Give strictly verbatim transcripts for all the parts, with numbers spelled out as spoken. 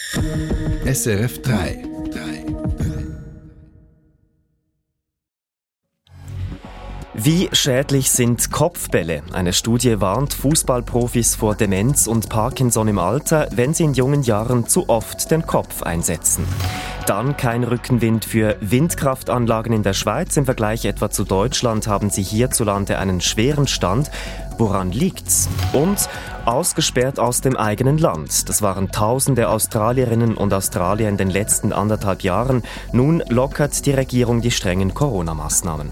S R F drei. Wie schädlich sind Kopfbälle? Eine Studie warnt Fußballprofis vor Demenz und Parkinson im Alter, wenn sie in jungen Jahren zu oft den Kopf einsetzen. Dann kein Rückenwind für Windkraftanlagen in der Schweiz. Im Vergleich etwa zu Deutschland haben sie hierzulande einen schweren Stand. Woran liegt's? Und ausgesperrt aus dem eigenen Land. Das waren tausende Australierinnen und Australier in den letzten anderthalb Jahren. Nun lockert die Regierung die strengen Corona-Maßnahmen.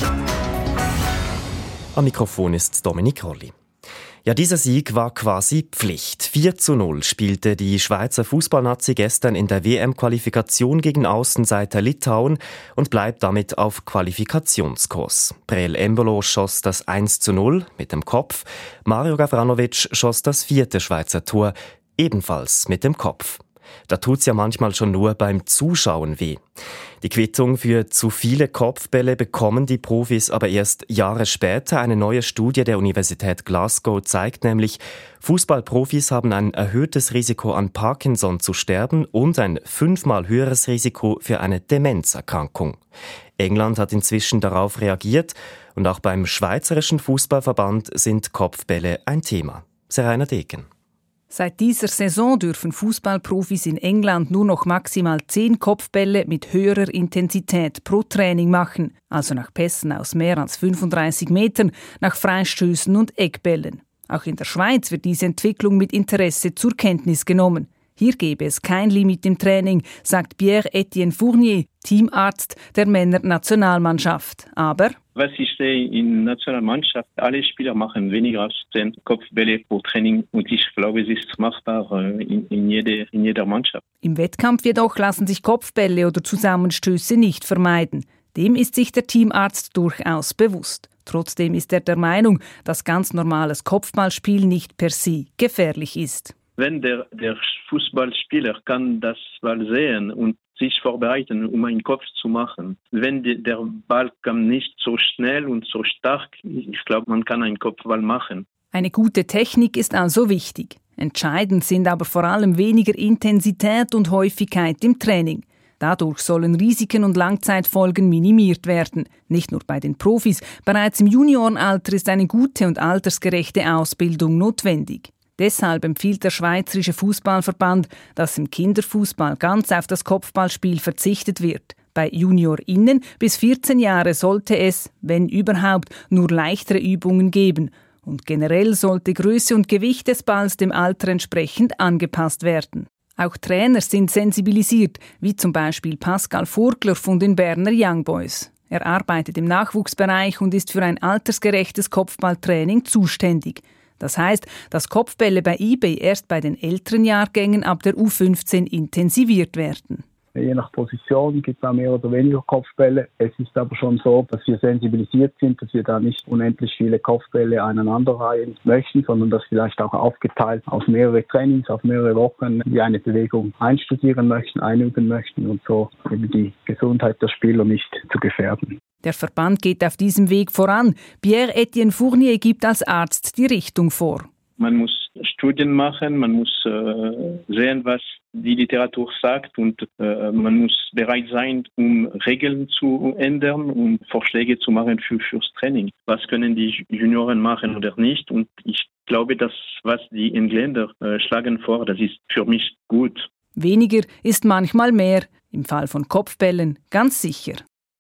Am Mikrofon ist Dominik Rolli. Ja, dieser Sieg war quasi Pflicht. vier zu null spielte die Schweizer Fußballnazi gestern in der W M-Qualifikation gegen Außenseiter Litauen und bleibt damit auf Qualifikationskurs. Breel Embolo schoss das eins zu null mit dem Kopf. Mario Gavranovic schoss das vierte Schweizer Tor, ebenfalls mit dem Kopf. Da tut's ja manchmal schon nur beim Zuschauen weh. Die Quittung für zu viele Kopfbälle bekommen die Profis aber erst Jahre später. Eine neue Studie der Universität Glasgow zeigt nämlich, Fußballprofis haben ein erhöhtes Risiko an Parkinson zu sterben und ein fünfmal höheres Risiko für eine Demenzerkrankung. England hat inzwischen darauf reagiert und auch beim Schweizerischen Fußballverband sind Kopfbälle ein Thema. Seraina Degen. Seit dieser Saison dürfen Fußballprofis in England nur noch maximal zehn Kopfbälle mit höherer Intensität pro Training machen, also nach Pässen aus mehr als fünfunddreißig Metern, nach Freistößen und Eckbällen. Auch in der Schweiz wird diese Entwicklung mit Interesse zur Kenntnis genommen. Hier gebe es kein Limit im Training, sagt Pierre-Etienne Fournier, Teamarzt der Männer-Nationalmannschaft. Aber was ich sehe in der Nationalmannschaft, alle Spieler machen weniger als zehn Kopfbälle pro Training und ich glaube, es ist machbar in, in, jede, in jeder Mannschaft. Im Wettkampf jedoch lassen sich Kopfbälle oder Zusammenstöße nicht vermeiden. Dem ist sich der Teamarzt durchaus bewusst. Trotzdem ist er der Meinung, dass ganz normales Kopfballspiel nicht per se gefährlich ist. Wenn der, der Fußballspieler kann das Ball sehen und sich vorbereiten, um einen Kopf zu machen. Wenn die, der Ball kam nicht so schnell und so stark, ich glaube, man kann einen Kopfball machen. Eine gute Technik ist also wichtig. Entscheidend sind aber vor allem weniger Intensität und Häufigkeit im Training. Dadurch sollen Risiken und Langzeitfolgen minimiert werden. Nicht nur bei den Profis, bereits im Juniorenalter ist eine gute und altersgerechte Ausbildung notwendig. Deshalb empfiehlt der Schweizerische Fußballverband, dass im Kinderfußball ganz auf das Kopfballspiel verzichtet wird. Bei JuniorInnen bis vierzehn Jahre sollte es, wenn überhaupt, nur leichtere Übungen geben. Und generell sollte Größe und Gewicht des Balls dem Alter entsprechend angepasst werden. Auch Trainer sind sensibilisiert, wie zum Beispiel Pascal Vogler von den Berner Young Boys. Er arbeitet im Nachwuchsbereich und ist für ein altersgerechtes Kopfballtraining zuständig. Das heisst, dass Kopfbälle bei I B erst bei den älteren Jahrgängen ab der U fünfzehn intensiviert werden. Je nach Position gibt es auch mehr oder weniger Kopfbälle. Es ist aber schon so, dass wir sensibilisiert sind, dass wir da nicht unendlich viele Kopfbälle aneinanderreihen möchten, sondern dass vielleicht auch aufgeteilt auf mehrere Trainings, auf mehrere Wochen wir eine Bewegung einstudieren möchten, einüben möchten und so eben die Gesundheit der Spieler nicht zu gefährden. Der Verband geht auf diesem Weg voran. Pierre-Etienne Fournier gibt als Arzt die Richtung vor. Man muss Studien machen, man muss äh, sehen, was die Literatur sagt und äh, man muss bereit sein, um Regeln zu ändern und Vorschläge zu machen für fürs Training. Was können die Junioren machen oder nicht? Und ich glaube, dass was die Engländer äh, schlagen vor, das ist für mich gut. Weniger ist manchmal mehr. Im Fall von Kopfbällen ganz sicher.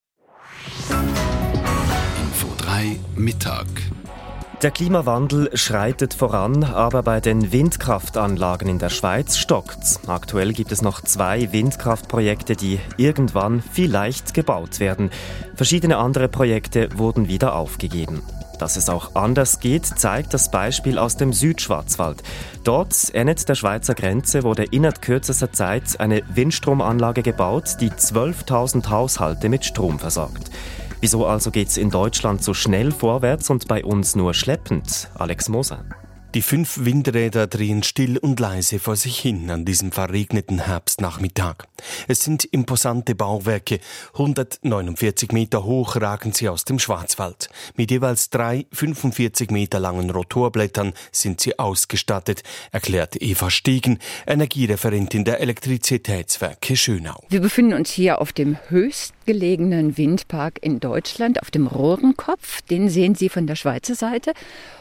Info drei Mittag. Der Klimawandel schreitet voran, aber bei den Windkraftanlagen in der Schweiz stockt's. Aktuell gibt es noch zwei Windkraftprojekte, die irgendwann vielleicht gebaut werden. Verschiedene andere Projekte wurden wieder aufgegeben. Dass es auch anders geht, zeigt das Beispiel aus dem Südschwarzwald. Dort, ähnlich der Schweizer Grenze, wurde innerhalb kürzester Zeit eine Windstromanlage gebaut, die zwölftausend Haushalte mit Strom versorgt. Wieso also geht's in Deutschland so schnell vorwärts und bei uns nur schleppend? Alex Moser. Die fünf Windräder drehen still und leise vor sich hin an diesem verregneten Herbstnachmittag. Es sind imposante Bauwerke. hundertneunundvierzig Meter hoch ragen sie aus dem Schwarzwald. Mit jeweils drei fünfundvierzig Meter langen Rotorblättern sind sie ausgestattet, erklärt Eva Stegen, Energiereferentin der Elektrizitätswerke Schönau. Wir befinden uns hier auf dem höchstgelegenen Windpark in Deutschland, auf dem Rohrenkopf. Den sehen Sie von der Schweizer Seite.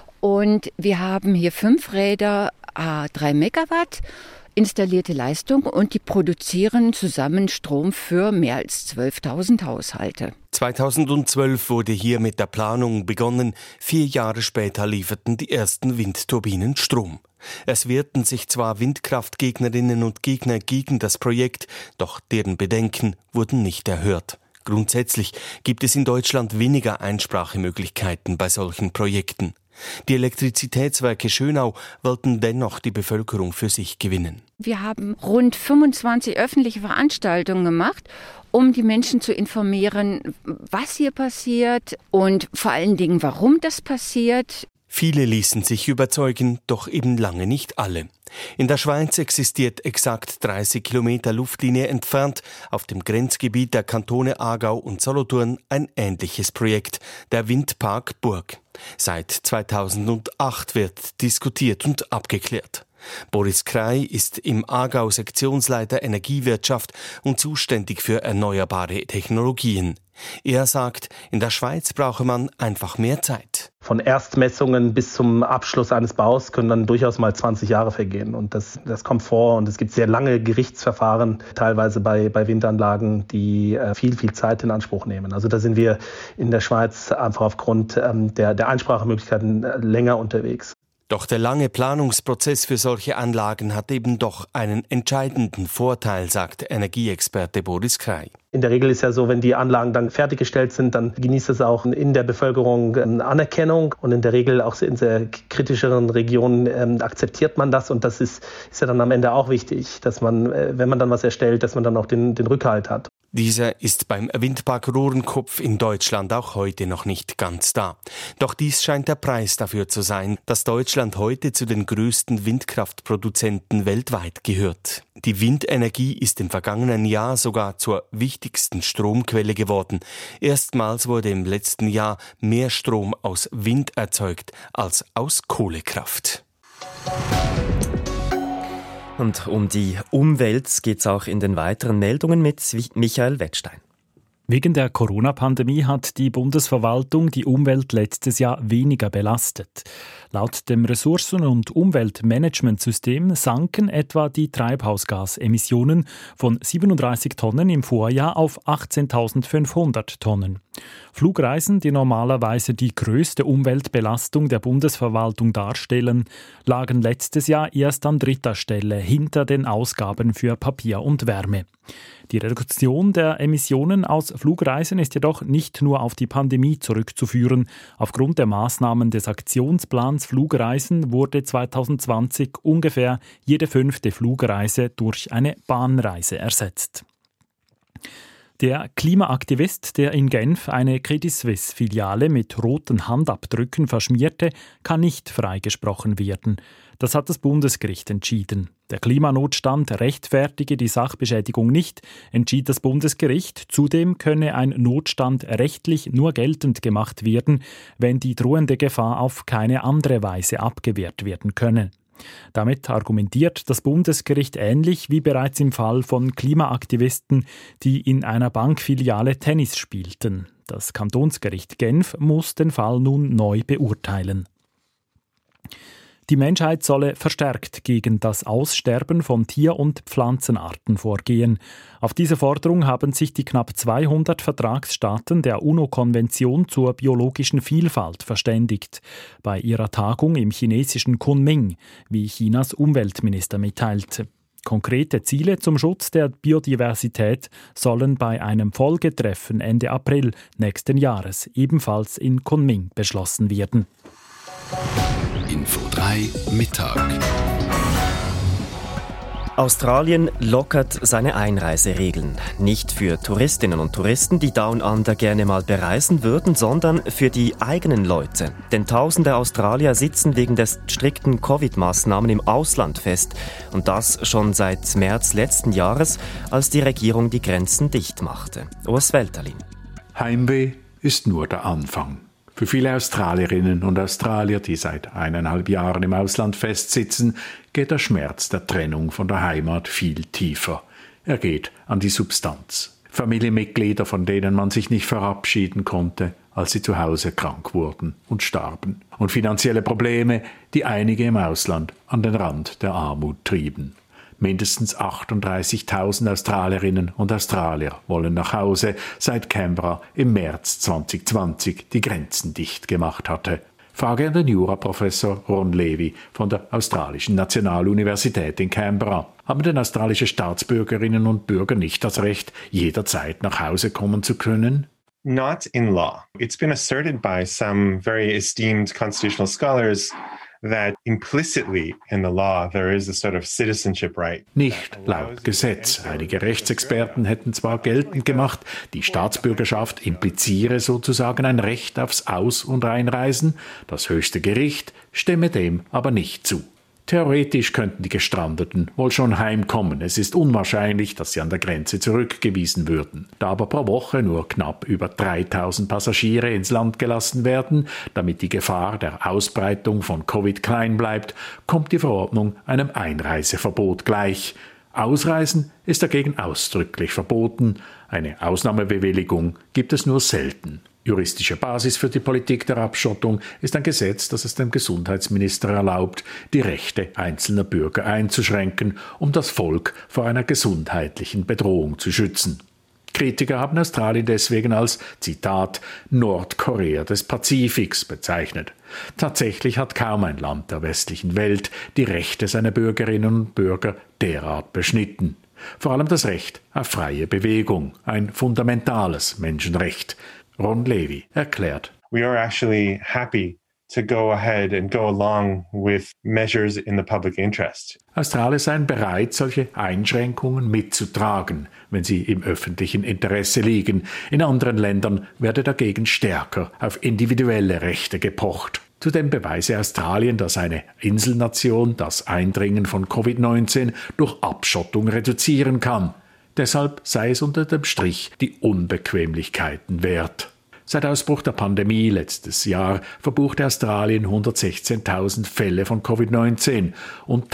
Und wir haben hier fünf Räder, à drei Megawatt, installierte Leistung und die produzieren zusammen Strom für mehr als zwölftausend Haushalte. zweitausendzwölf wurde hier mit der Planung begonnen. Vier Jahre später lieferten die ersten Windturbinen Strom. Es wehrten sich zwar Windkraftgegnerinnen und Gegner gegen das Projekt, doch deren Bedenken wurden nicht erhört. Grundsätzlich gibt es in Deutschland weniger Einsprachemöglichkeiten bei solchen Projekten. Die Elektrizitätswerke Schönau wollten dennoch die Bevölkerung für sich gewinnen. Wir haben rund fünfundzwanzig öffentliche Veranstaltungen gemacht, um die Menschen zu informieren, was hier passiert und vor allen Dingen, warum das passiert. Viele ließen sich überzeugen, doch eben lange nicht alle. In der Schweiz existiert exakt dreißig Kilometer Luftlinie entfernt auf dem Grenzgebiet der Kantone Aargau und Solothurn ein ähnliches Projekt, der Windpark Burg. Seit zweitausendacht wird diskutiert und abgeklärt. Boris Krey ist im Aargau Sektionsleiter Energiewirtschaft und zuständig für erneuerbare Technologien. Er sagt, in der Schweiz brauche man einfach mehr Zeit. Von Erstmessungen bis zum Abschluss eines Baus können dann durchaus mal zwanzig Jahre vergehen. Und das, das kommt vor. Und es gibt sehr lange Gerichtsverfahren, teilweise bei, bei Windanlagen, die äh, viel, viel Zeit in Anspruch nehmen. Also da sind wir in der Schweiz einfach aufgrund ähm, der, der Einsprachemöglichkeiten äh, länger unterwegs. Doch der lange Planungsprozess für solche Anlagen hat eben doch einen entscheidenden Vorteil, sagt Energieexperte Boris Krey. In der Regel ist ja so, wenn die Anlagen dann fertiggestellt sind, dann genießt es auch in der Bevölkerung Anerkennung. Und in der Regel auch in sehr kritischeren Regionen ähm, akzeptiert man das. Und das ist, ist ja dann am Ende auch wichtig, dass man, äh, wenn man dann was erstellt, dass man dann auch den, den Rückhalt hat. Dieser ist beim Windpark Rohrenkopf in Deutschland auch heute noch nicht ganz da. Doch dies scheint der Preis dafür zu sein, dass Deutschland heute zu den größten Windkraftproduzenten weltweit gehört. Die Windenergie ist im vergangenen Jahr sogar zur wichtigsten Stromquelle geworden. Erstmals wurde im letzten Jahr mehr Strom aus Wind erzeugt als aus Kohlekraft. Und um die Umwelt geht es auch in den weiteren Meldungen mit Michael Wettstein. Wegen der Corona-Pandemie hat die Bundesverwaltung die Umwelt letztes Jahr weniger belastet. Laut dem Ressourcen- und Umweltmanagementsystem sanken etwa die Treibhausgasemissionen von siebenunddreißig Tonnen im Vorjahr auf achtzehntausendfünfhundert Tonnen. Flugreisen, die normalerweise die größte Umweltbelastung der Bundesverwaltung darstellen, lagen letztes Jahr erst an dritter Stelle hinter den Ausgaben für Papier und Wärme. Die Reduktion der Emissionen aus Flugreisen ist jedoch nicht nur auf die Pandemie zurückzuführen. Aufgrund der Maßnahmen des Aktionsplans Flugreisen wurde zweitausendzwanzig ungefähr jede fünfte Flugreise durch eine Bahnreise ersetzt. Der Klimaaktivist, der in Genf eine Credit Suisse-Filiale mit roten Handabdrücken verschmierte, kann nicht freigesprochen werden. Das hat das Bundesgericht entschieden. Der Klimanotstand rechtfertige die Sachbeschädigung nicht, entschied das Bundesgericht. Zudem könne ein Notstand rechtlich nur geltend gemacht werden, wenn die drohende Gefahr auf keine andere Weise abgewehrt werden könne. Damit argumentiert das Bundesgericht ähnlich wie bereits im Fall von Klimaaktivisten, die in einer Bankfiliale Tennis spielten. Das Kantonsgericht Genf muss den Fall nun neu beurteilen. Die Menschheit solle verstärkt gegen das Aussterben von Tier- und Pflanzenarten vorgehen. Auf diese Forderung haben sich die knapp zweihundert Vertragsstaaten der UNO-Konvention zur biologischen Vielfalt verständigt. Bei ihrer Tagung im chinesischen Kunming, wie Chinas Umweltminister mitteilte. Konkrete Ziele zum Schutz der Biodiversität sollen bei einem Folgetreffen Ende April nächsten Jahres ebenfalls in Kunming beschlossen werden. Info drei Mittag. Australien lockert seine Einreiseregeln. Nicht für Touristinnen und Touristen, die Down Under gerne mal bereisen würden, sondern für die eigenen Leute. Denn tausende Australier sitzen wegen der strikten Covid-Maßnahmen im Ausland fest. Und das schon seit März letzten Jahres, als die Regierung die Grenzen dicht machte. Urs Welterlin. Heimweh ist nur der Anfang. Für viele Australierinnen und Australier, die seit eineinhalb Jahren im Ausland festsitzen, geht der Schmerz der Trennung von der Heimat viel tiefer. Er geht an die Substanz. Familienmitglieder, von denen man sich nicht verabschieden konnte, als sie zu Hause krank wurden und starben. Und finanzielle Probleme, die einige im Ausland an den Rand der Armut trieben. Mindestens achtunddreißigtausend Australierinnen und Australier wollen nach Hause, seit Canberra im März zwanzig zwanzig die Grenzen dicht gemacht hatte. Frage an den Juraprofessor Ron Levy von der Australischen Nationaluniversität in Canberra. Haben denn australische Staatsbürgerinnen und Bürger nicht das Recht, jederzeit nach Hause kommen zu können? Not in law. It's been asserted by some very esteemed constitutional scholars that implicitly in the law there is a sort of citizenship right. Nicht laut Gesetz. Einige Rechtsexperten hätten zwar geltend gemacht, die Staatsbürgerschaft impliziere sozusagen ein Recht aufs Aus- und Einreisen. Das höchste Gericht stimme dem aber nicht zu. Theoretisch könnten die Gestrandeten wohl schon heimkommen. Es ist unwahrscheinlich, dass sie an der Grenze zurückgewiesen würden. Da aber pro Woche nur knapp über dreitausend Passagiere ins Land gelassen werden, damit die Gefahr der Ausbreitung von Covid klein bleibt, kommt die Verordnung einem Einreiseverbot gleich. Ausreisen ist dagegen ausdrücklich verboten. Eine Ausnahmebewilligung gibt es nur selten. Juristische Basis für die Politik der Abschottung ist ein Gesetz, das es dem Gesundheitsminister erlaubt, die Rechte einzelner Bürger einzuschränken, um das Volk vor einer gesundheitlichen Bedrohung zu schützen. Kritiker haben Australien deswegen als, Zitat, Nordkorea des Pazifiks bezeichnet. Tatsächlich hat kaum ein Land der westlichen Welt die Rechte seiner Bürgerinnen und Bürger derart beschnitten. Vor allem das Recht auf freie Bewegung, ein fundamentales Menschenrecht. Ron Levy erklärt. We are actually happy to go ahead and go along with measures in the public interest. Australier seien bereit, solche Einschränkungen mitzutragen, wenn sie im öffentlichen Interesse liegen. In anderen Ländern werde dagegen stärker auf individuelle Rechte gepocht. Zudem beweise Australien, dass eine Inselnation das Eindringen von Covid neunzehn durch Abschottung reduzieren kann. Deshalb sei es unter dem Strich die Unbequemlichkeiten wert. Seit Ausbruch der Pandemie letztes Jahr verbuchte Australien hundertsechzehntausend Fälle von Covid neunzehn und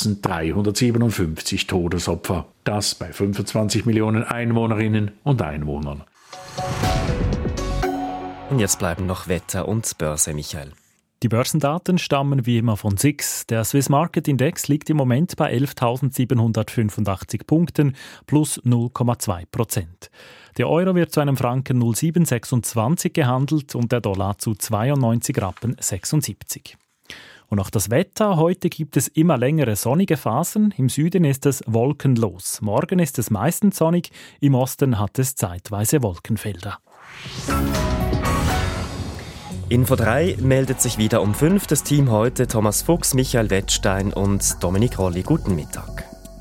eintausenddreihundertsiebenundfünfzig Todesopfer. Das bei fünfundzwanzig Millionen Einwohnerinnen und Einwohnern. Und jetzt bleiben noch Wetter und Börse, Michael. Die Börsendaten stammen wie immer von S I X. Der Swiss Market Index liegt im Moment bei elftausendsiebenhundertfünfundachtzig Punkten plus null Komma zwei Prozent. Der Euro wird zu einem Franken null Komma sieben sechsundzwanzig gehandelt und der Dollar zu zweiundneunzig Rappen sechsundsiebzig. Und auch das Wetter. Heute gibt es immer längere sonnige Phasen. Im Süden ist es wolkenlos. Morgen ist es meistens sonnig. Im Osten hat es zeitweise Wolkenfelder. Info drei meldet sich wieder um fünf. Das Team heute Thomas Fuchs, Michael Wettstein und Dominik Rolli. Guten Mittag.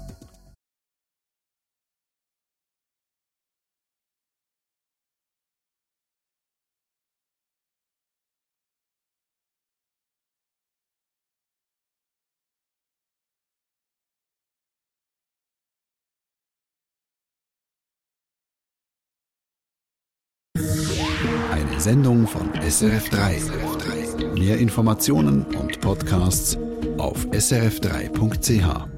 Eine Sendung von S R F drei. Mehr Informationen und Podcasts auf s r f drei punkt c h.